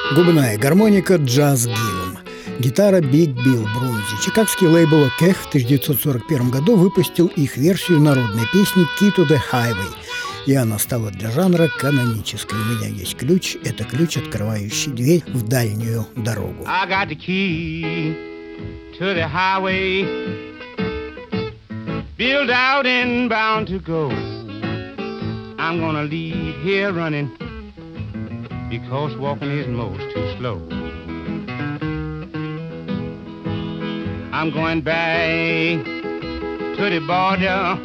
Губная гармоника Джаз Гиллом. Гитара Биг Билл Брунзи. Чикагский лейбл «Окех» в 1941 году выпустил их версию народной песни «Key to the Highway». И она стала для жанра канонической. У меня есть ключ. Это ключ, открывающий дверь в дальнюю дорогу. I got the key to the highway, built out and bound to go. I'm gonna leave here running, because walking is most too slow. I'm going back to the border,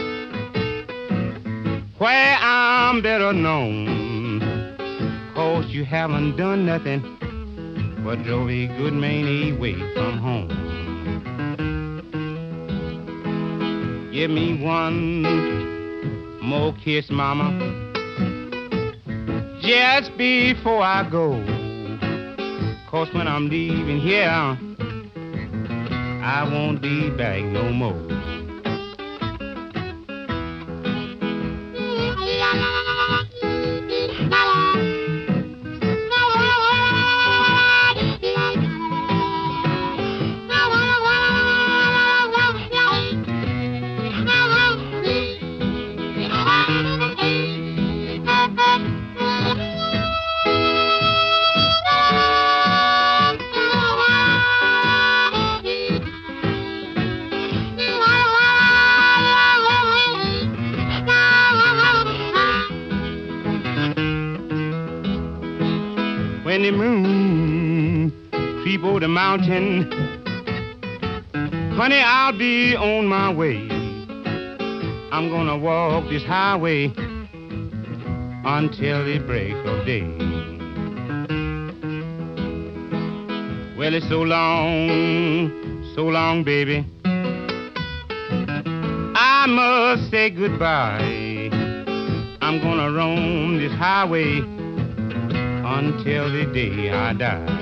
where I'm better known, 'cause you haven't done nothing but drove a good many away from home. Give me one more kiss, mama, just before I go, 'cause when I'm leaving here, I won't be back no more. When the moon creep over the mountain, honey, I'll be on my way. I'm gonna walk this highway until the break of day. Well, it's so long, baby, I must say goodbye. I'm gonna roam this highway until the day I die.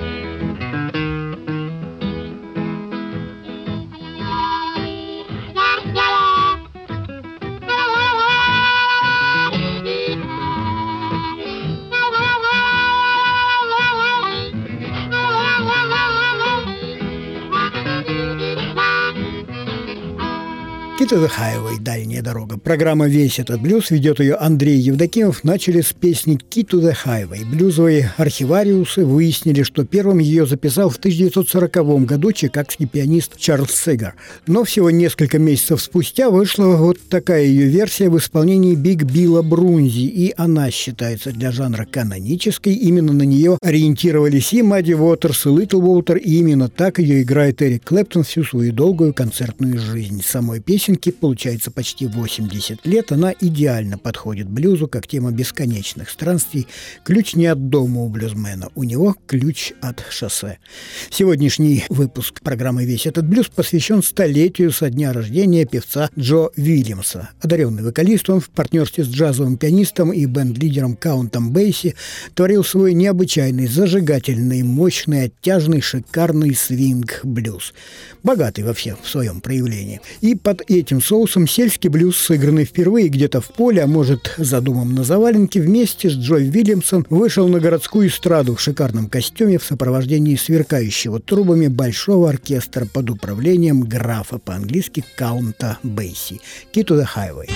«Key to the Highway» – «Дальняя дорога». Программа «Весь этот блюз», ведет ее Андрей Евдокимов, начали с песни «Key to the Highway». Блюзовые архивариусы выяснили, что первым ее записал в 1940 году чикагский пианист Чарльз Сегар. Но всего несколько месяцев спустя вышла вот такая ее версия в исполнении Биг Билла Брунзи, и она считается для жанра канонической. Именно на нее ориентировались и Мадди Уотерс, и Литл Уотер, и именно так ее играет Эрик Клэптон всю свою долгую концертную жизнь. Самой песенке получается почти 80 лет. Она идеально подходит блюзу, как тема бесконечных странствий. Ключ не от дома у блюзмена, у него ключ от шоссе. Сегодняшний выпуск программы «Весь этот блюз» посвящен столетию со дня рождения певца Джо Уильямса. Одаренный вокалист, он в партнерстве с джазовым пианистом и бенд-лидером Каунтом Бейси творил свой необычайный, зажигательный, мощный, оттяжный, шикарный свинг-блюз. Богатый вообще в своем проявлении. И под этим соусом сельский блюз, сыгранный впервые где-то в поле, а может, за домом на заваленке, вместе с Джо Уильямсом вышел на городскую эстраду в шикарном костюме в сопровождении сверкающего трубами большого оркестра под управлением графа, по-английски Каунта Бейси. «Key to the Highway».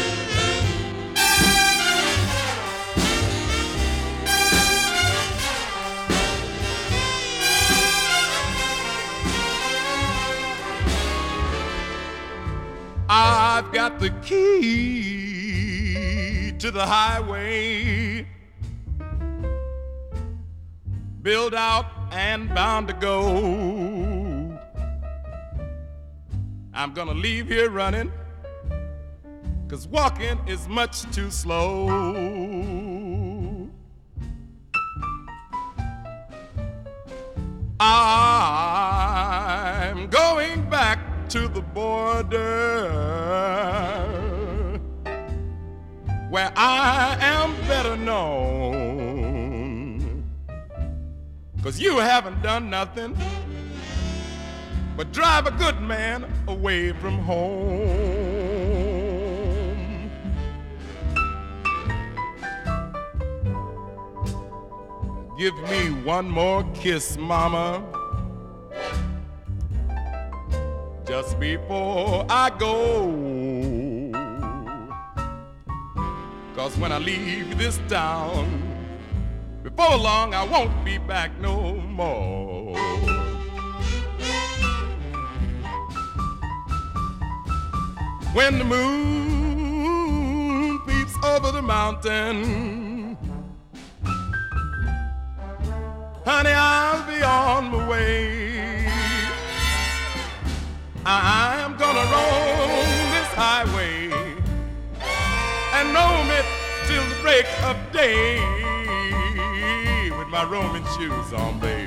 I've got the key to the highway, built out and bound to go. I'm gonna leave here running, 'cause walking is much too slow. I'm going back to the border, where I am better known, 'cause you haven't done nothing but drive a good man away from home. give me one more kiss, mama, just before I go. 'Cause when I leave this town, before long I won't be back no more. When the moon peeps over the mountain, honey, I'll be on my way. I'm gonna roam this highway and roam it till the break of day with my roaming shoes on, baby.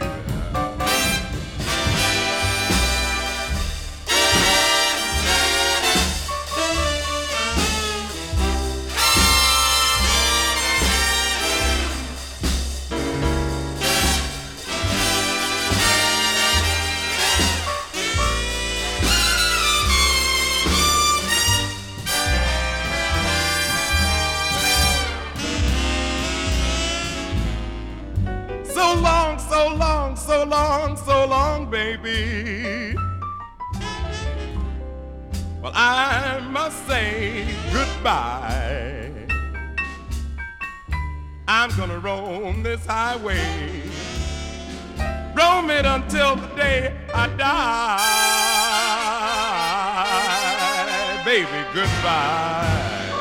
So long, baby. Well, I must say goodbye. I'm gonna roam this highway, roam it until the day I die. Baby, goodbye.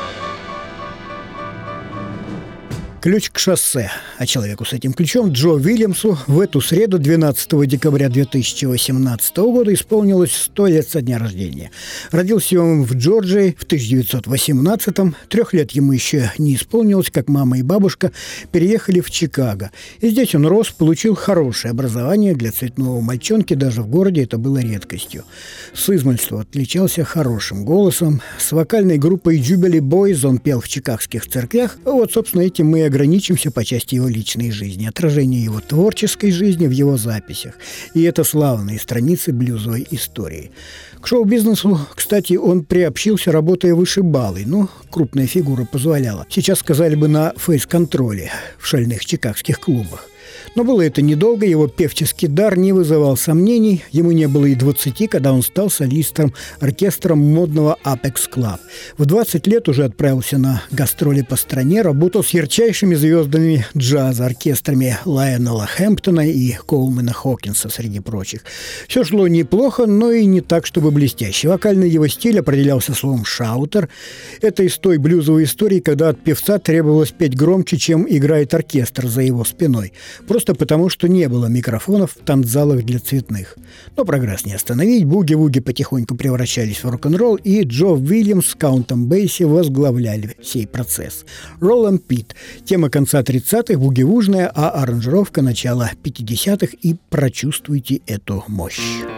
Ключ к шоссе. А человеку с этим ключом, Джо Уильямсу, в эту среду, 12 декабря 2018 года, исполнилось 100 лет со дня рождения. Родился он в Джорджии в 1918-м. 3 лет ему еще не исполнилось, как мама и бабушка переехали в Чикаго. И здесь он рос, получил хорошее образование. Для цветного мальчонки даже в городе это было редкостью. С измальства отличался хорошим голосом. С вокальной группой Jubilee Boys он пел в чикагских церквях. Вот, собственно, этим мы и ограничимся по части его личной жизни, отражение его творческой жизни в его записях. И это славные страницы блюзовой истории. К шоу-бизнесу, кстати, он приобщился, работая вышибалой. Ну, крупная фигура позволяла. Сейчас сказали бы на фейс-контроле в шальных чикагских клубах. Но было это недолго, его певческий дар не вызывал сомнений. Ему не было и 20, когда он стал солистом оркестра модного Apex Club. В 20 лет уже отправился на гастроли по стране, работал с ярчайшими звездами джаза, оркестрами Лайонела Хэмптона и Коулмана Хокинса, среди прочих. Все шло неплохо, но и не так, чтобы блестяще. Вокальный его стиль определялся словом «шаутер». Это из той блюзовой истории, когда от певца требовалось петь громче, чем играет оркестр за его спиной. Просто потому, что не было микрофонов в танцзалах для цветных. Но прогресс не остановить, буги-вуги потихоньку превращались в рок-н-ролл, и Джо Уильямс с Каунтом Бейси возглавляли сей процесс. Roll and Pete – тема конца 30-х, буги-вужная, а аранжировка начала 50-х, и прочувствуйте эту мощь.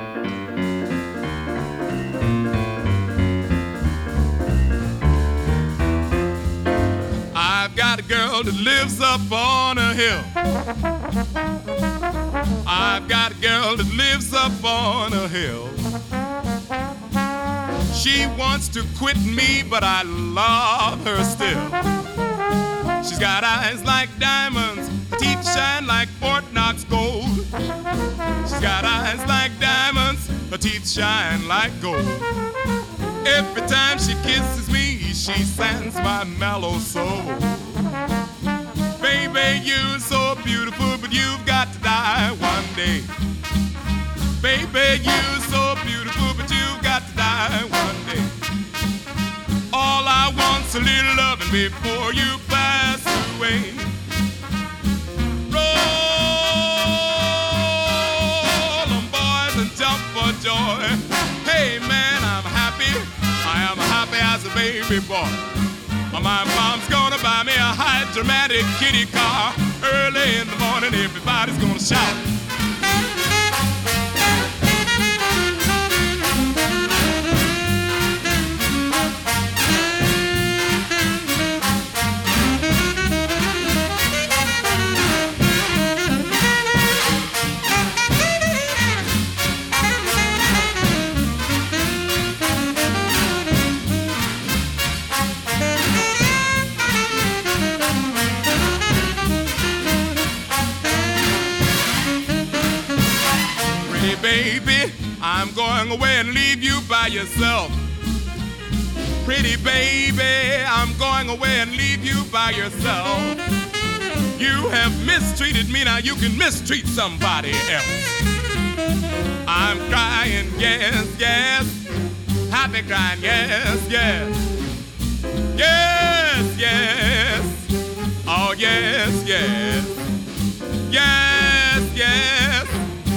Got a girl that lives up on a hill. I've got a girl that lives up on a hill. She wants to quit me, but I love her still. She's got eyes like diamonds, teeth shine like Fort Knox gold. She's got eyes like diamonds, her teeth shine like gold. Every time she kisses me, she sands my mellow soul. Baby, you're so beautiful, but you've got to die one day. Baby, you're so beautiful, but you've got to die one day. All I want's a little loving before you pass away. Roll 'em, boys, and jump for joy. Hey, man, I'm happy. I am happy as a baby boy. My mom's gonna buy me a high-dramatic kitty car. Early in the morning, everybody's gonna shout. baby, I'm going away and leave you by yourself. Pretty baby, I'm going away and leave you by yourself. You have mistreated me, now you can mistreat somebody else. I'm crying, yes, yes, happy crying, yes, yes, yes, yes, oh yes, yes, yes, yes,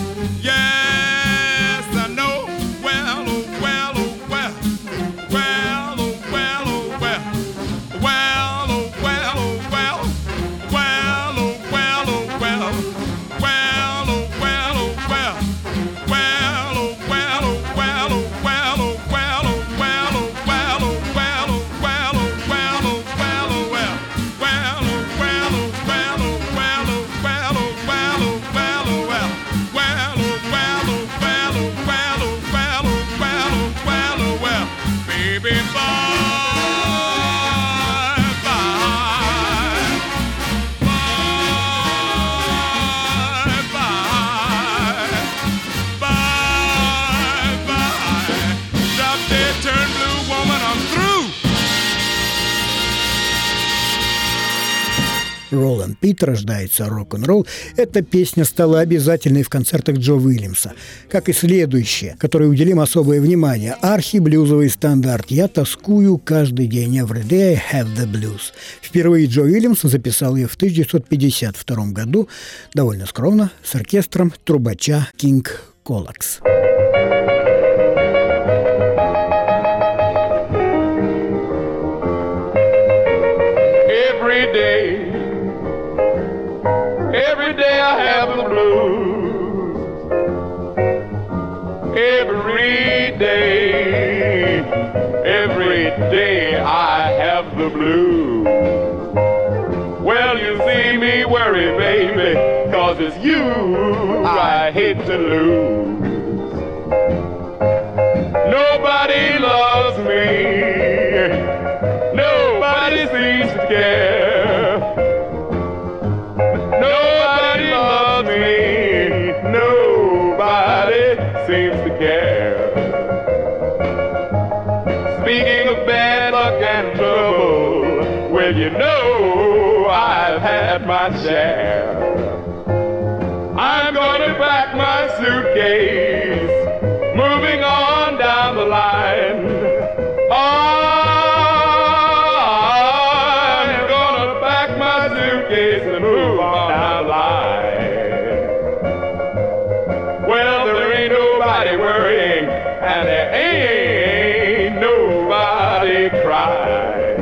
yes, I know, well, oh, well, oh, well, well, oh, well, oh, well, well, oh, well, oh, well, well, oh, well, oh, well, well, oh, well, oh, well, well, oh, well, oh, well, oh, well, oh, well, oh, well, oh, well, oh, well, oh, well, oh, well, oh, well, oh, well, well, oh, well, oh, well, oh, well, oh, well, oh, well, oh, well, oh, well, well, oh, well, oh, well, oh, well, oh, well, oh, well, oh, well, oh, well, baby, bye, bye, bye, bye, bye. Drop dead, turn blue, woman, I'm through. Роланд Пит, рождается рок-н-ролл. Эта песня стала обязательной в концертах Джо Уильямса, как и следующая, которой уделим особое внимание. Архи-блюзовый стандарт «Я тоскую каждый день». Every day I have the blues. Впервые Джо Уильямс записал ее в 1952 году, довольно скромно, с оркестром трубача Кинг Колакс. Every day I have the blues. Every day I have the blues. Well, you see me worry, baby, 'cause it's you I hate to lose. Nobody loves me. Nobody seems to care. Nobody loves me. Nobody seems to care. Speaking of bad luck and trouble, well, you know I've had my share. I'm gonna pack my suitcase, moving on down the line. I'm gonna pack my suitcase and move on down the line. Well, there ain't nobody worrying, and there ain't nobody crying.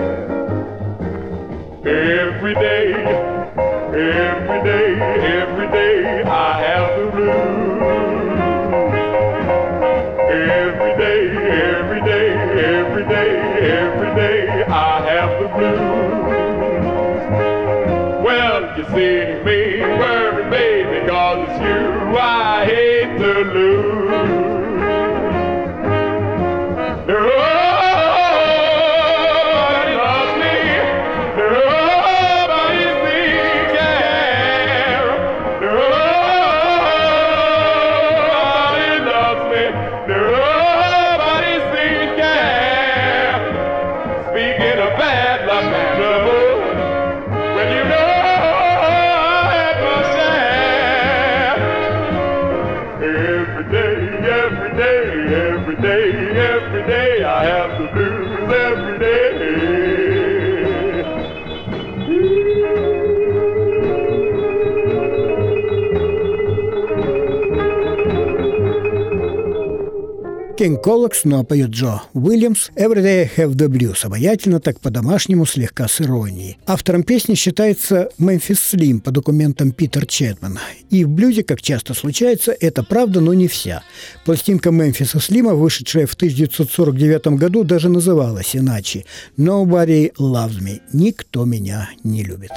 Every day, I have the blues. Every day, I have the blues. Well, you see me worry, baby, 'cause it's you I hate to lose. Nobody loves me. Nobody seems to care. Nobody loves me. Nobody seems to care. Speaking of bad luck and trouble, well, you know I had my share. Every day, I have the blues every day. Кинг Колакс, ну а поет Джо Уильямс «Every day I have the blues», обаятельно, так по-домашнему, слегка с иронией. Автором песни считается Мемфис Слим по документам Питер Чэтмана. И в блюзе, как часто случается, это правда, но не вся. Пластинка Мемфиса Слима, вышедшая в 1949 году, даже называлась иначе «Nobody loves me» – «Никто меня не любит».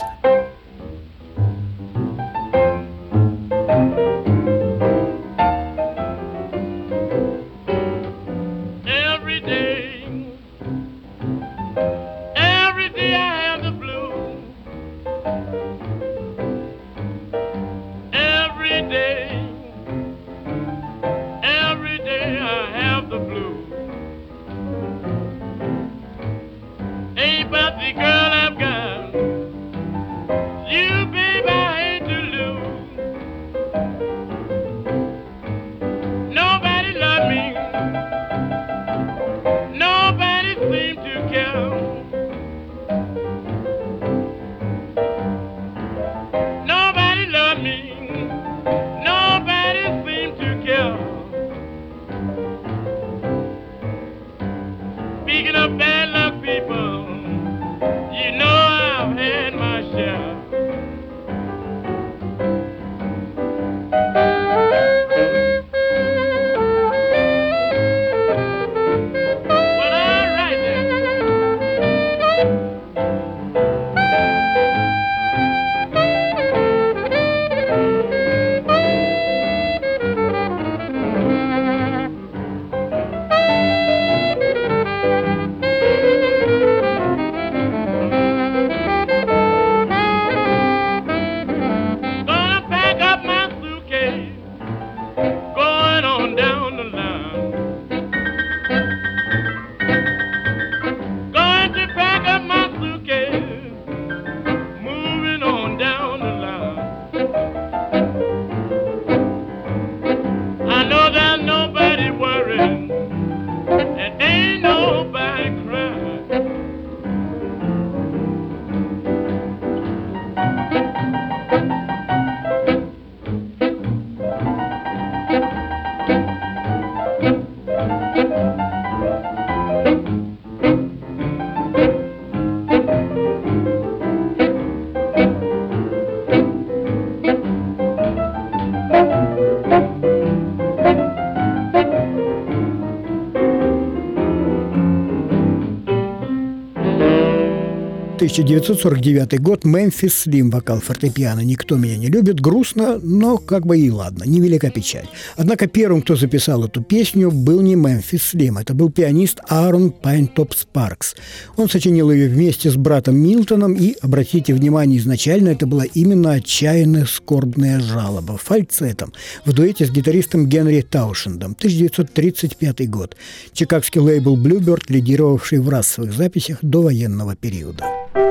1949 год. Мемфис Слим, вокал фортепиано «Никто меня не любит». Грустно, но как бы и ладно, невелика печаль. Однако первым, кто записал эту песню, был не Мемфис Слим. Это был пианист Аарон Пайнтоп Спаркс. Он сочинил ее вместе с братом Милтоном, и, обратите внимание, изначально это была именно отчаянная скорбная жалоба фальцетом в дуэте с гитаристом Генри Таушендом. 1935 год. Чикагский лейбл Bluebird, лидировавший в расовых записях до военного периода.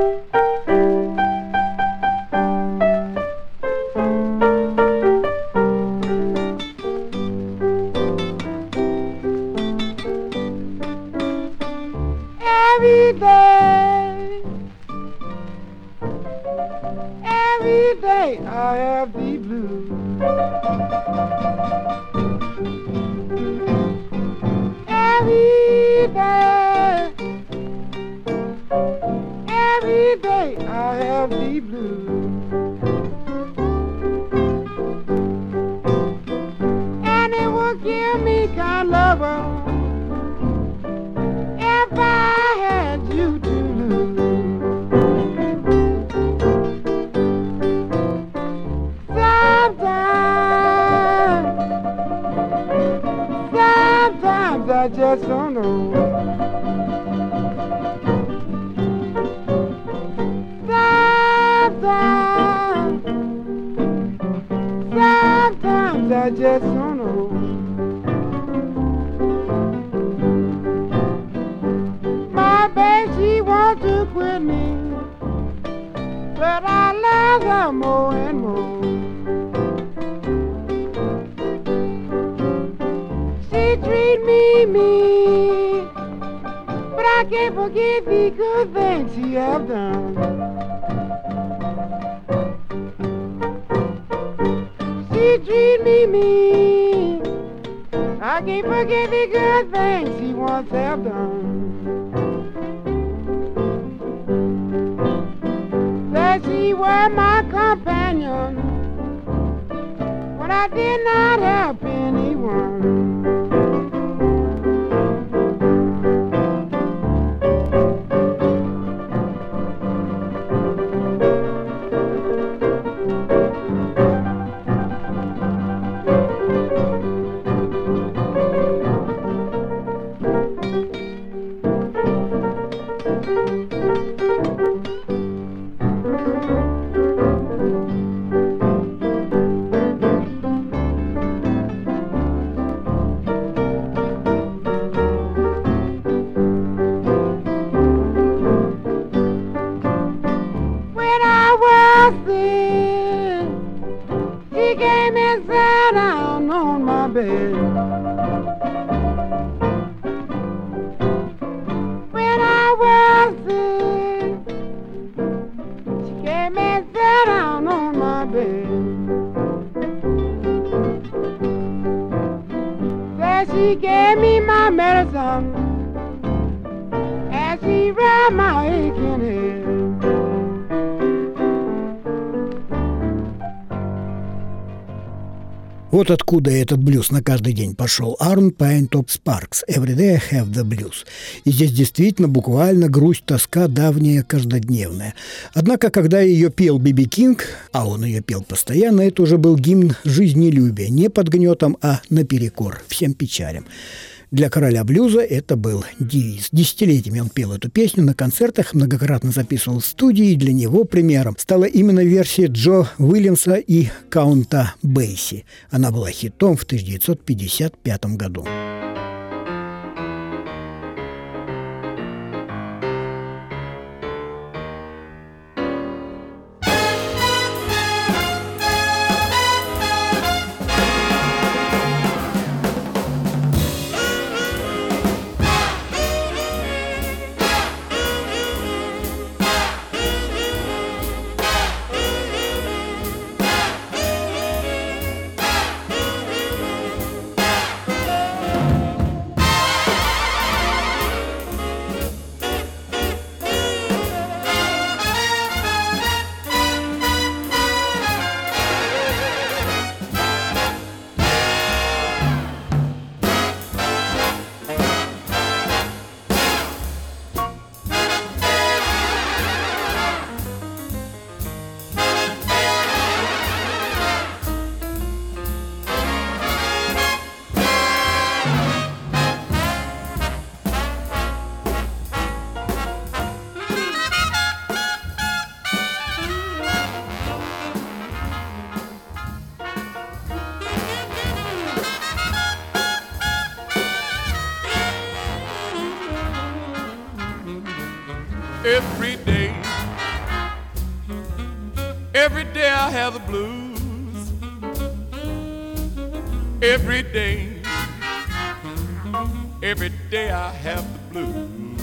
Every day I have the blues. Every day I have the blues. And it will give me kind of lover if I had you to lose. Sometimes I just don't know. Sometimes I just don't know. My baby, she wants to quit me, but I love her more and more. She treat me mean, but I can't forget the good things she have done. She treat me mean, I can't forget the good things she once have done. That she was my companion when I did not have anyone. She came and sat down on my bed. When I was sick, she came and sat down on my bed. Said she gave me my medicine as she rubbed my aching head. Вот откуда этот блюз на каждый день пошел. Аарон Пайнтоп Спаркс. Every day I have the blues. И здесь действительно буквально грусть, тоска давняя, каждодневная. Однако, когда ее пел Би-Би Кинг, а он ее пел постоянно, это уже был гимн жизнелюбия. Не под гнетом, а наперекор всем печалям. Для короля блюза это был девиз. Десятилетиями он пел эту песню на концертах, многократно записывал в студии, и для него примером стала именно версия Джо Уильямса и Каунта Бейси. Она была хитом в 1955 году. blues every day. Every day I have the blues.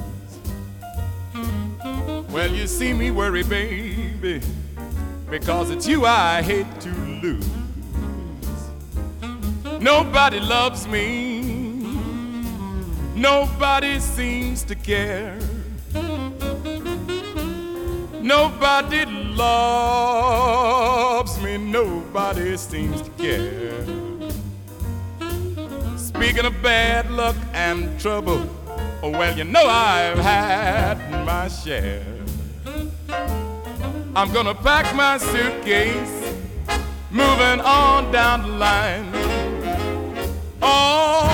Well, you see me worry, baby, because it's you I hate to lose. Nobody loves me, nobody seems to care. Nobody loves me, nobody seems to care. Speaking of bad luck and trouble, oh, well, you know I've had my share. I'm gonna pack my suitcase, moving on down the line. Oh,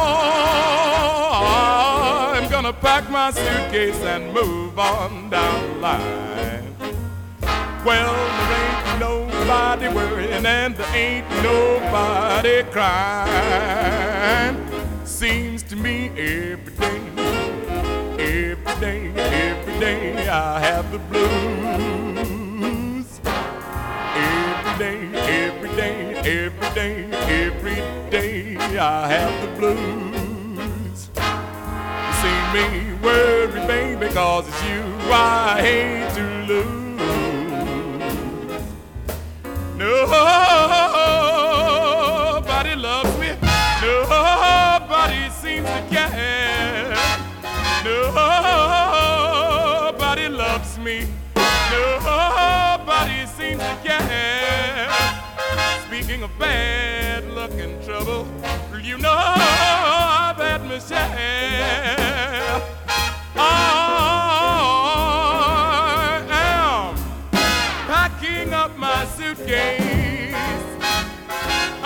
I'm gonna pack my suitcase and move on down the line. Well, there ain't nobody worrying and there ain't nobody crying. Seems to me every day, every day, every day I have the blues. Every day, every day, every day, every day I have the blues. You see me worry, baby, cause it's you I hate to lose. Nobody loves me, nobody seems to care. Nobody loves me, nobody seems to care. Speaking of bad luck and trouble, you know I've had my share. I am packing up my suitcase. I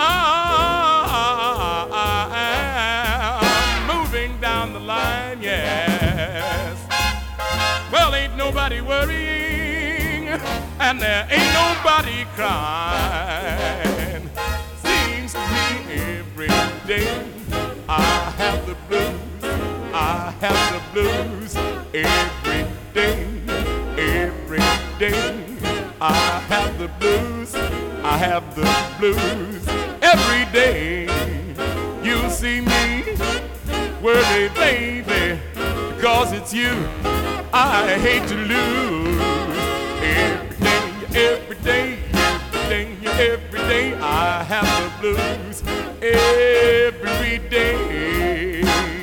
am moving down the line, yes. Well, ain't nobody worrying, and there ain't nobody crying. Seems to me every day I have the blues, I have the blues. Every day, every day I have the blues, I have the blues. Every day you'll see me worry, baby, because it's you I hate to lose. Every day, every day, every day I have the blues. Every day.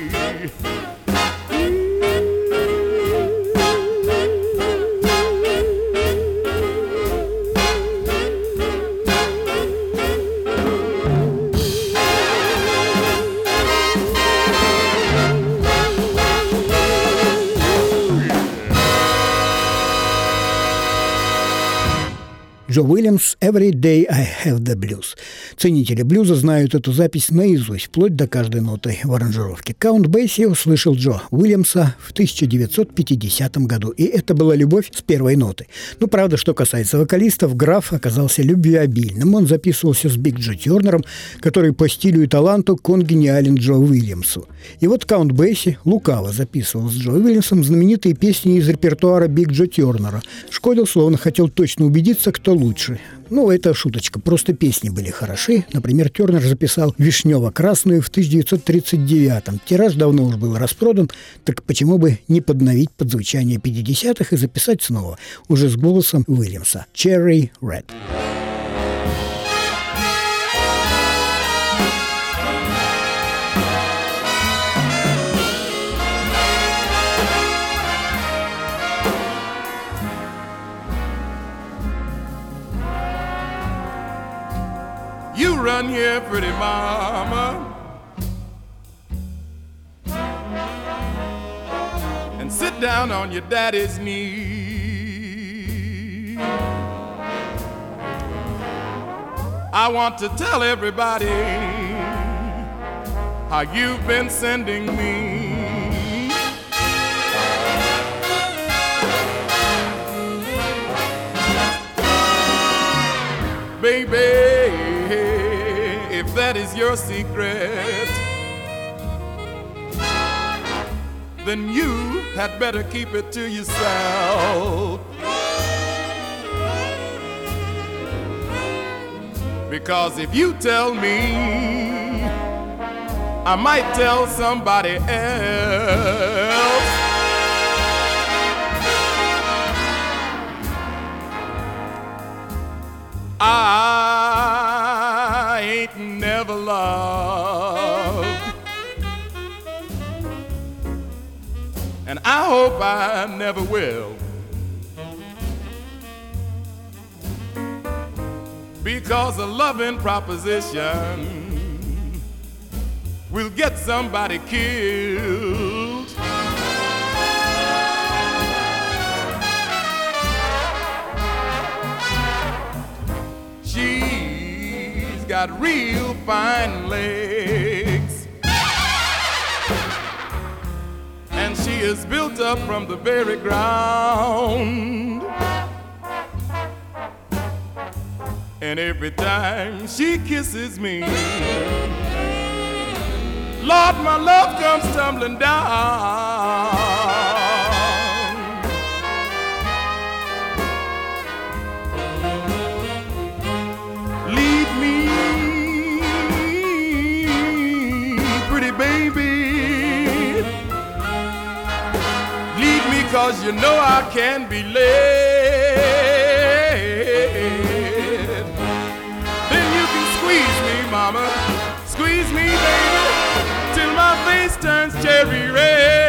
Джо Уильямс «Every day I have the blues». Ценители блюза знают эту запись наизусть, вплоть до каждой ноты в аранжировке. Каунт Бейси услышал Джо Уильямса в 1950 году, и это была любовь с первой ноты. Ну, правда, что касается вокалистов, граф оказался любвеобильным. Он записывался с Биг Джо Тернером, который по стилю и таланту конгениален Джо Уильямсу. И вот Каунт Бейси лукаво записывал с Джо Уильямсом знаменитые песни из репертуара Биг Джо Тернера. Шкодил, словно хотел точно убедиться, кто лучше. Ну, это шуточка, просто песни были хороши. Например, Тернер записал «Вишнево-красную» в 1939-м. Тираж давно уж был распродан, так почему бы не подновить под звучание 50-х и записать снова, уже с голосом Уильямса. «Cherry Red». You run here, pretty mama, and sit down on your daddy's knee. I want to tell everybody how you've been sending me. Baby, if that is your secret, then you had better keep it to yourself. Because if you tell me, I might tell somebody else. I ain't never loved, and I hope I never will, because a loving proposition will get somebody killed. She's got real fine legs, and she is built up from the very ground. And every time she kisses me, Lord, my love comes tumbling down. Lead me, pretty baby. Lead me, 'cause you know I can be led. Then you can squeeze me, mama. Squeeze me, baby, till my face turns cherry red.